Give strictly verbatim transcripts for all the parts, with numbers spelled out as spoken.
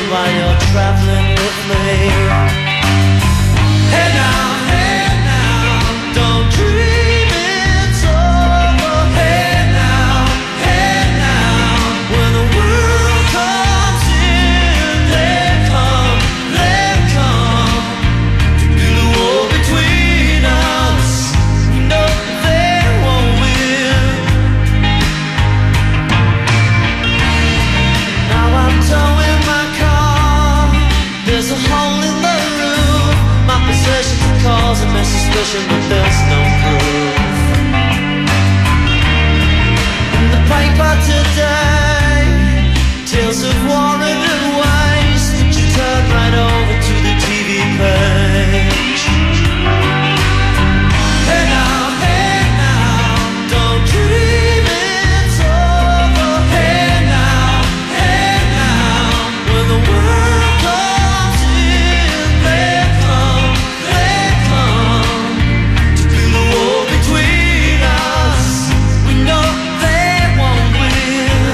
while you're traveling with me. Hey now, hey now, don't dream it's over. Hey now, hey now, when the world comes in, they come, they come to build a wall between us. No, they won't win. Now I'm towing my car. There's a hole in the roof. My possessions are causing me suspicion, but there's no proof. In the paper today, tales of war and waste. But you turn right over to the T V page. Hey now, hey now, don't dream it's over. Hey now, hey now, when the world comes in, they come, they come to build a wall between us. We know they won't win.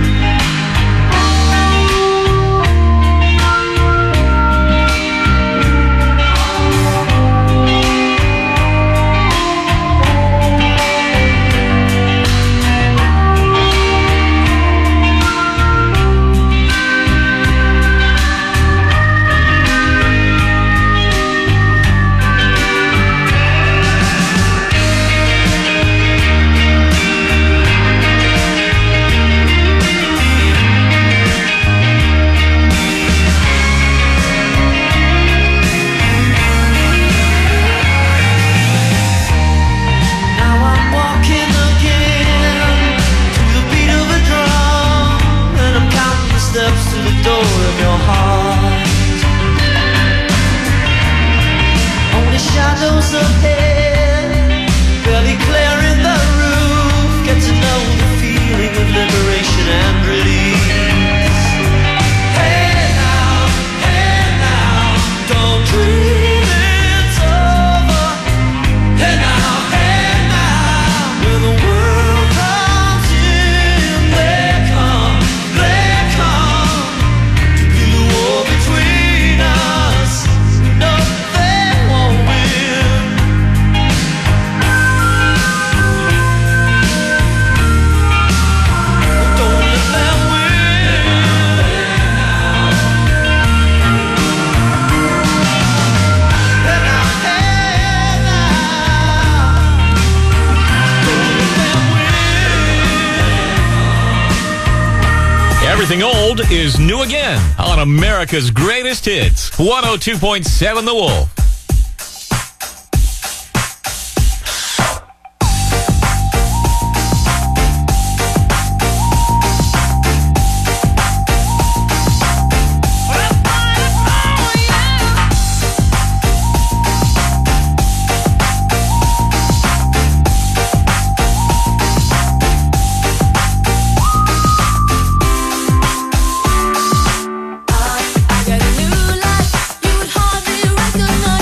Now I'm walking again to the beat of a drum, and I'm counting the steps to the door of your heart. Only shadows ahead, barely clearing the roof. Get to know the feeling of liberation and release. Hey now, hey now, don't dream it's over. Hey now, hey now, when the world comes in, they come, they come to build a wall between us. No, they won't win. Don't let them win. Hey now, hey now, don't let them win. Everything old is new again on America's Greatest Hits. one oh two point seven The Wolf. I got a new life you would hardly recognize.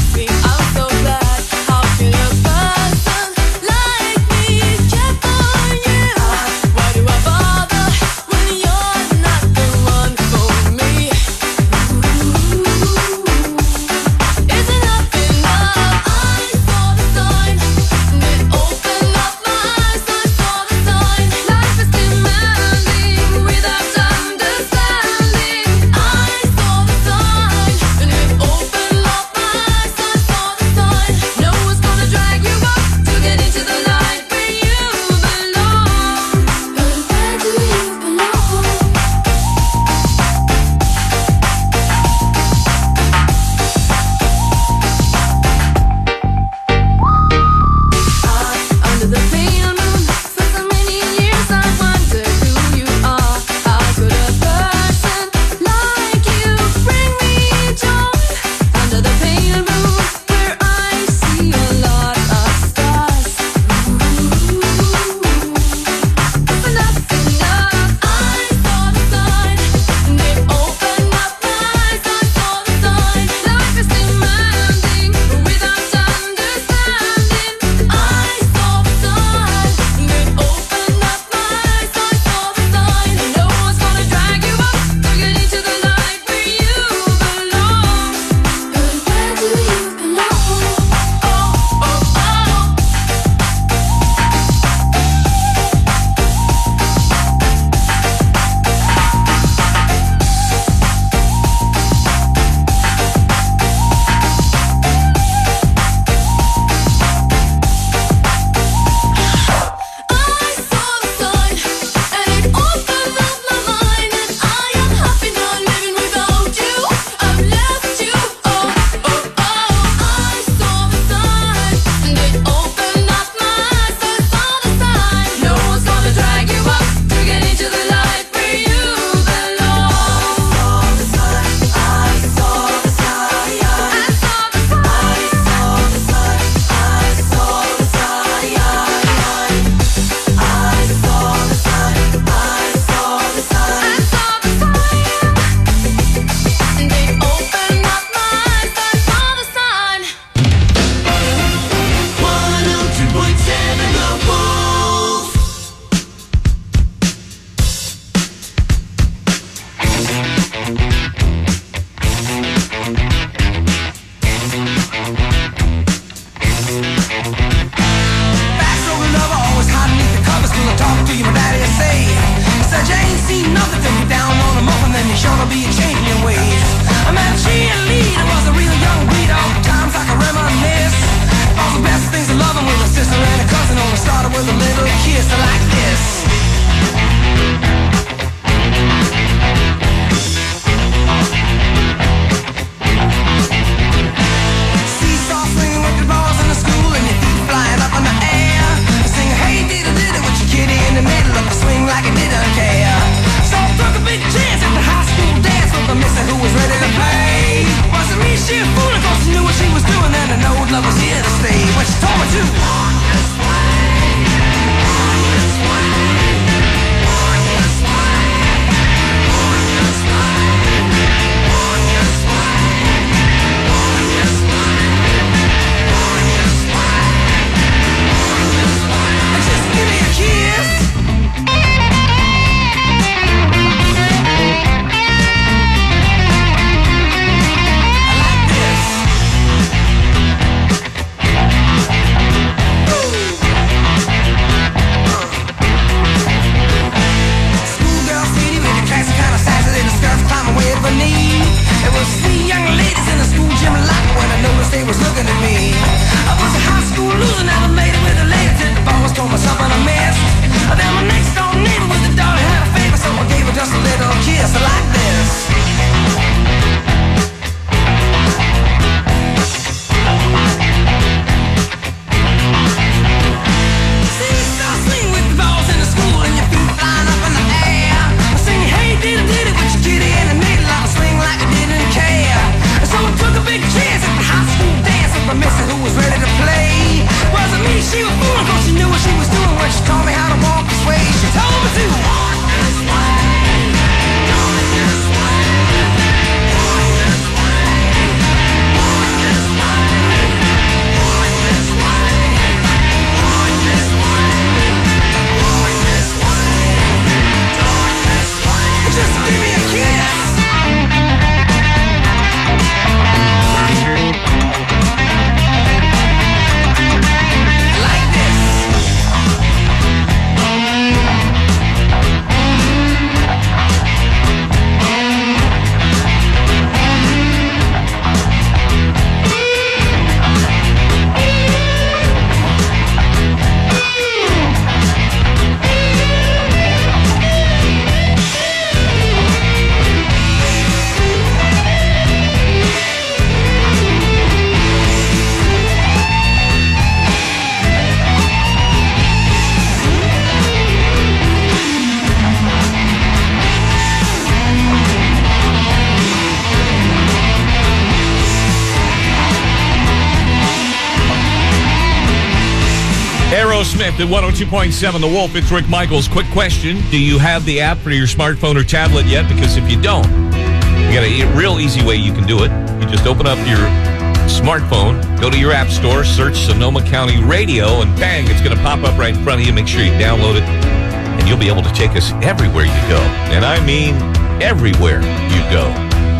Aerosmith at one oh two point seven The Wolf. It's Rick Michaels. Quick question. Do you have the app for your smartphone or tablet yet? Because if you don't, you got a real easy way you can do it. You just open up your smartphone, go to your app store, search Sonoma County Radio, and bang, it's going to pop up right in front of you. Make sure you download it, and you'll be able to take us everywhere you go. And I mean everywhere you go.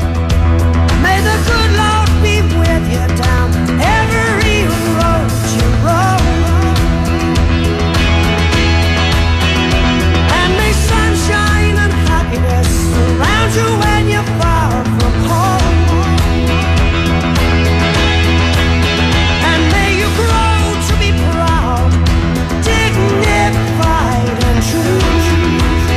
May the good Lord be with you down every road you roll. And may sunshine and happiness surround you when you're far from home. And may you grow to be proud, dignified and true.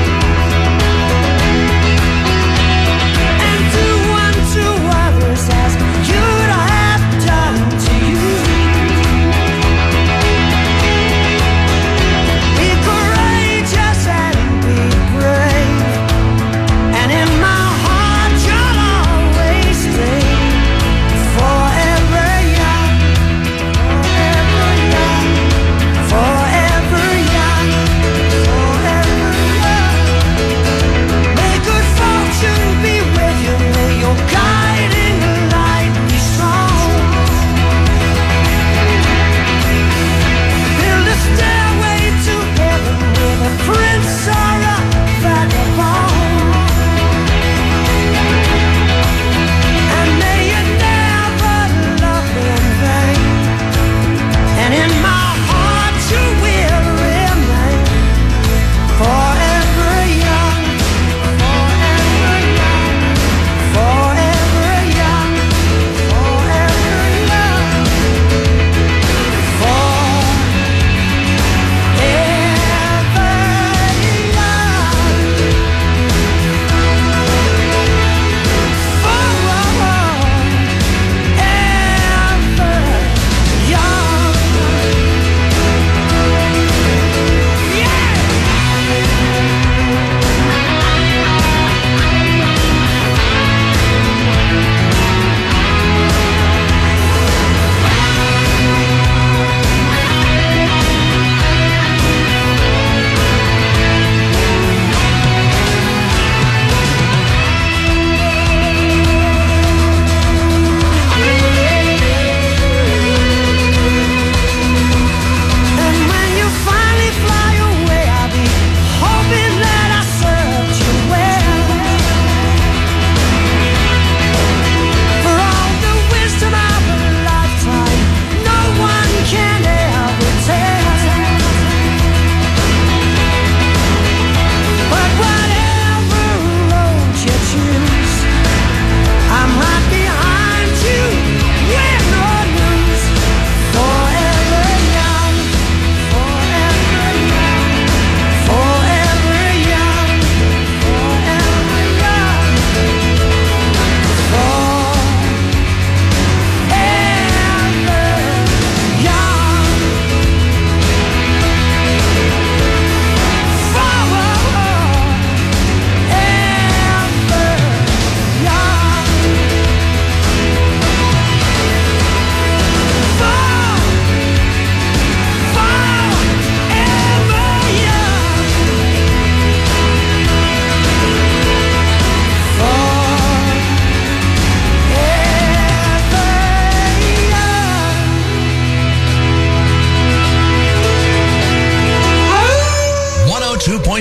And do unto others as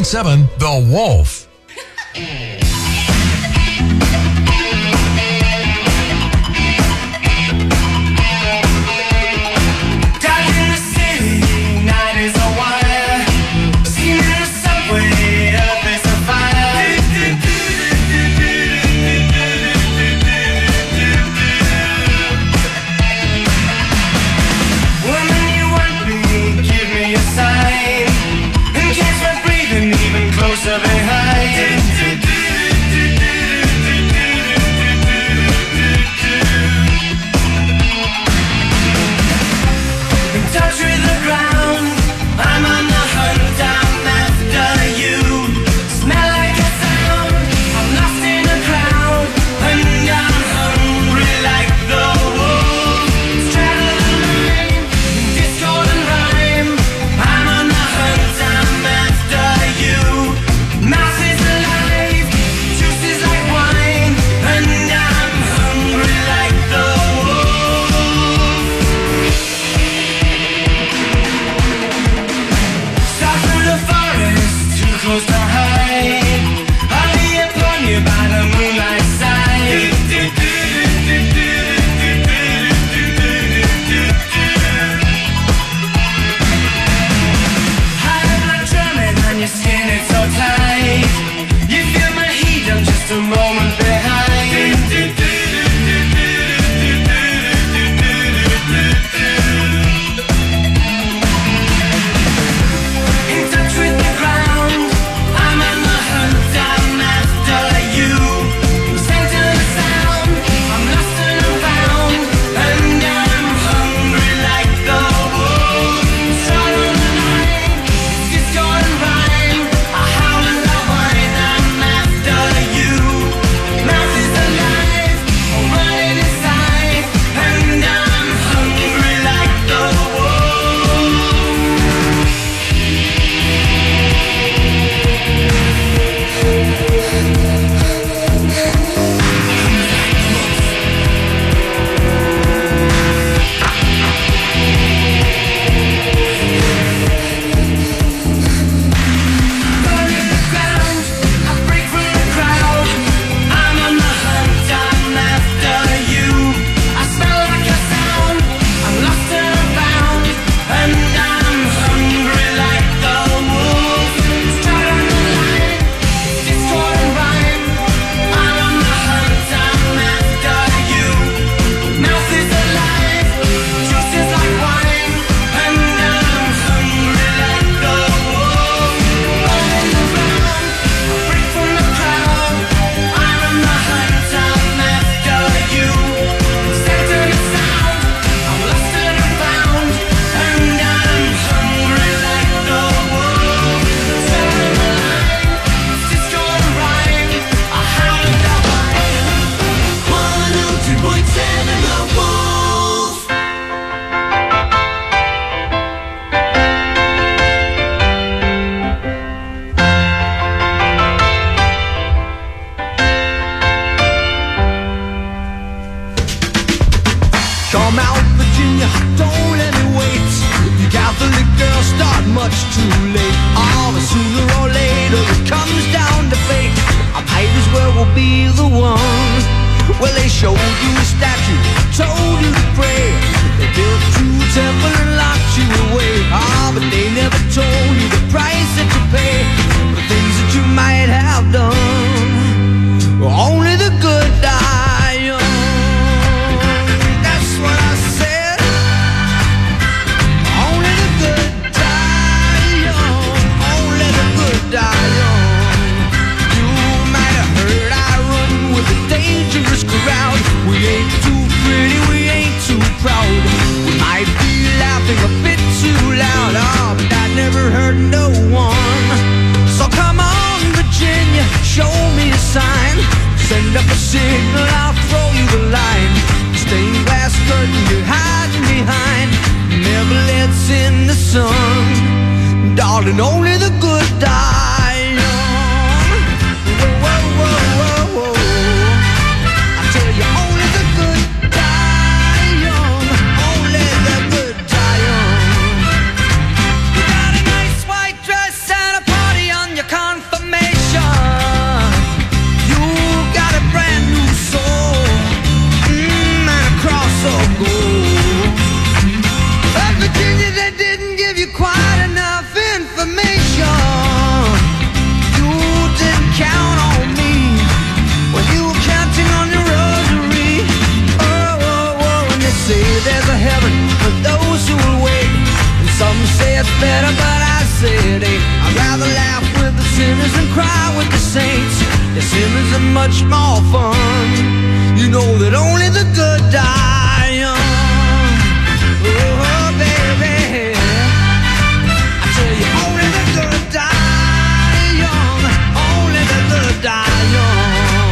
seven, The Wolf. Darling, only the good die young. Whoa, whoa, whoa, whoa, whoa. I tell you, only the good die young. Only the good die young. You got a nice white dress and a party on your car. much more fun. You know that only the good die young. Oh, baby, I tell you, only the good die young. Only the good die young.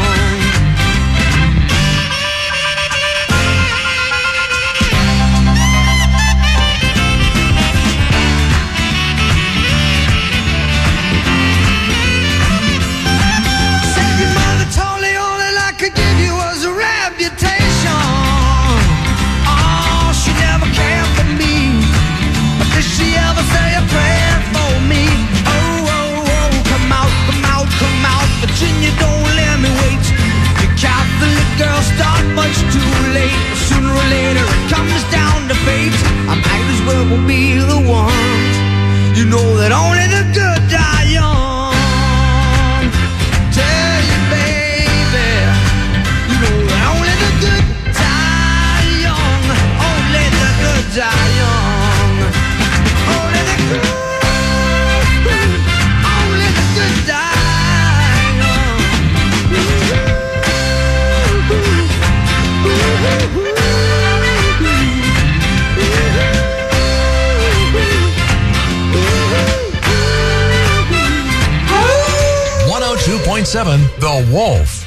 Virginia, don't let me wait. Your Catholic girl start much too late. Sooner or later it comes down to fate. I might as well be the one. You know that only the good die young. Tell you, baby, you know that only the good die young. Only the good die young. Only the good, only the good die. one oh two point seven The Wolf.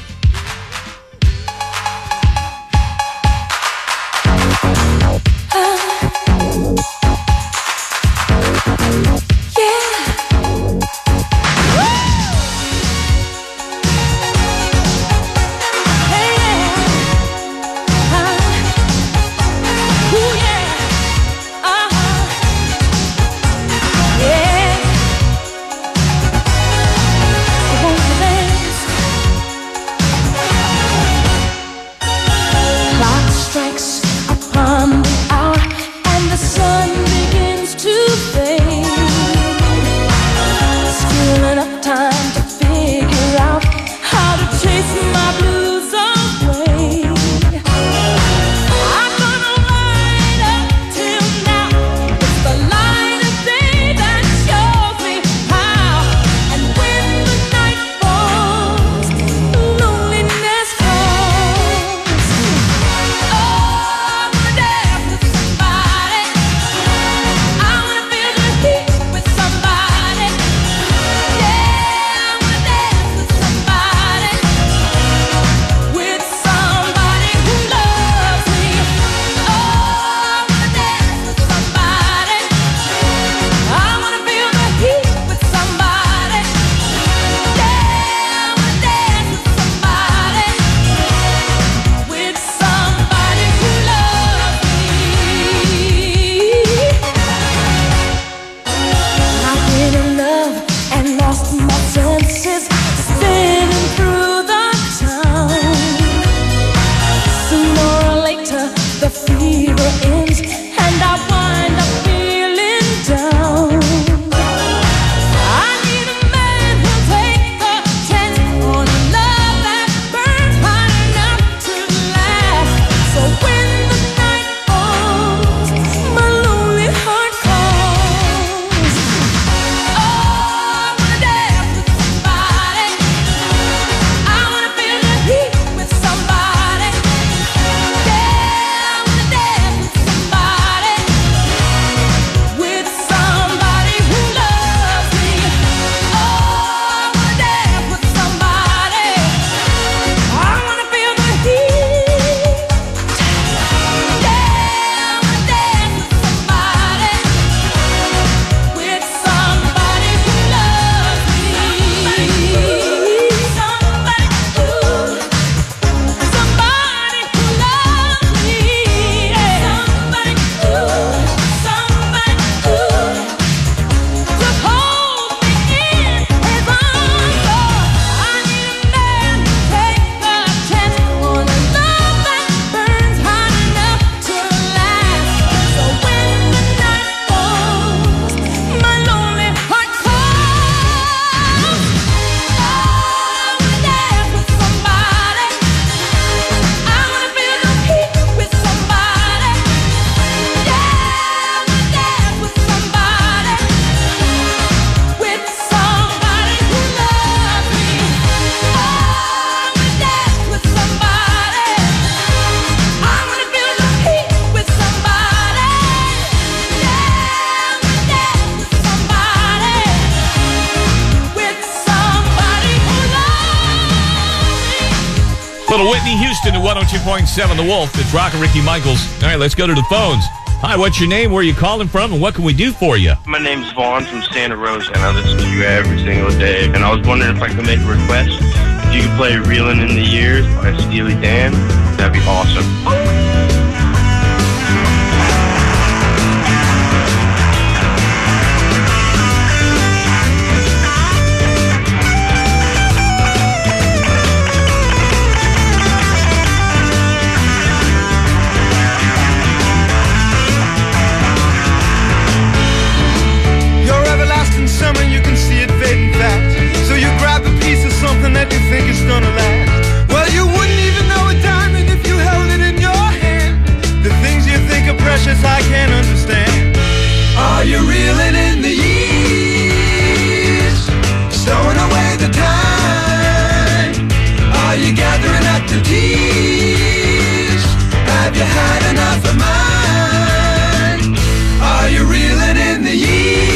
Little Whitney Houston at one oh two point seven The Wolf. It's Rock and Ricky Michaels. All right, let's go to the phones. Hi, what's your name? Where are you calling from? And what can we do for you? My name's Vaughn from Santa Rosa, and I listen to you every single day. And I was wondering if I could make a request. If you could play Reelin' in the Years by Steely Dan, that'd be awesome. Summer, you can see it fading fast. So you grab a piece of something that you think is gonna last. Well, you wouldn't even know a diamond if you held it in your hand. The things you think are precious, I can't understand. Are you reeling in the years? Stowing away the time? Are you gathering up the tears? Have you had enough of mine? Are you reeling in the years?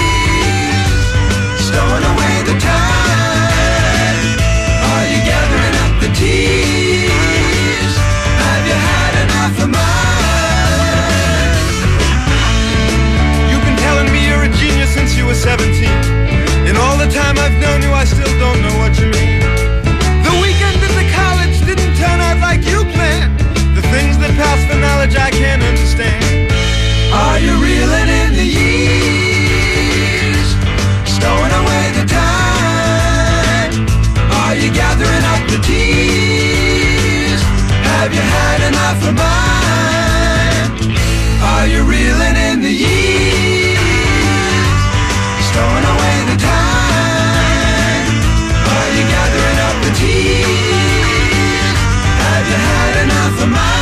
Stowing away the time? Are you gathering up the tears? Have you had enough of mine? You've been telling me you're a genius since you were seventeen. In all the time I've known you, I still don't know what you mean. The weekend at the college didn't turn out like you planned. The things that pass for knowledge I can't understand. Are you reeling in the years? Stowing away the time? Are you gathering up the tears? Have you had enough of mine? Are you reeling in the years? Stowing away the time? Are you gathering up the tears? Have you had enough of mine?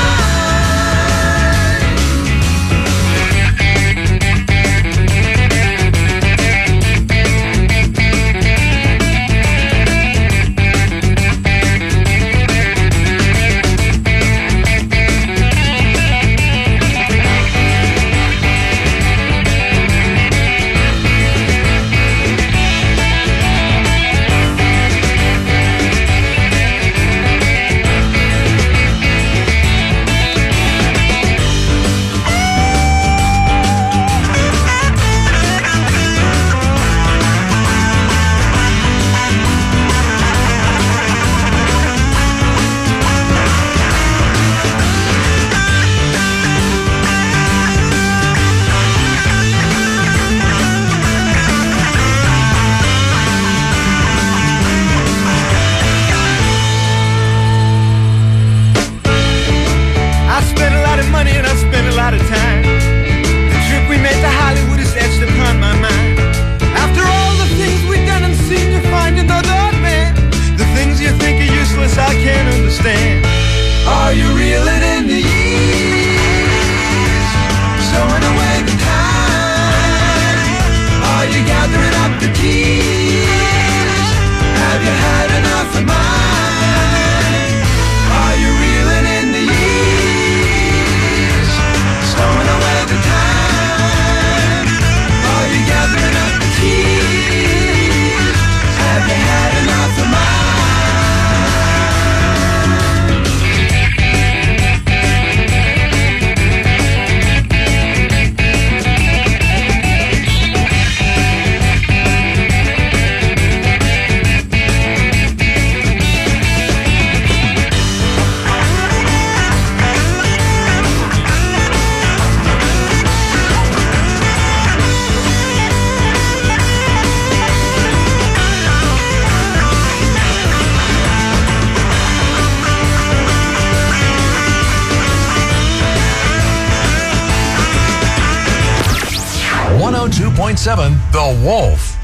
one oh two point seven The Wolf.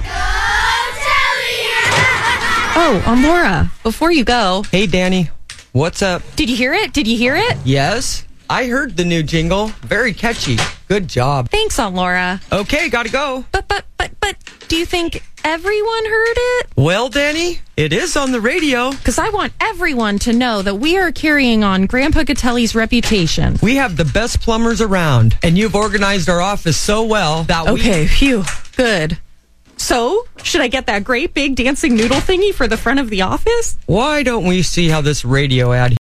Oh, I'm Laura. Before you go, Hey, Danny. What's up? did you hear it? Did you hear it? Yes, I heard the new jingle. Very catchy. Good job. Thanks, Aunt Laura. Okay, gotta go. But, but, but, but, do you think everyone heard it? Well, Danny, it is on the radio. Because I want everyone to know that we are carrying on Grandpa Gatelli's reputation. We have the best plumbers around, and you've organized our office so well that we... Okay, phew, good. So, should I get that great big dancing noodle thingy for the front of the office? Why don't we see how this radio ad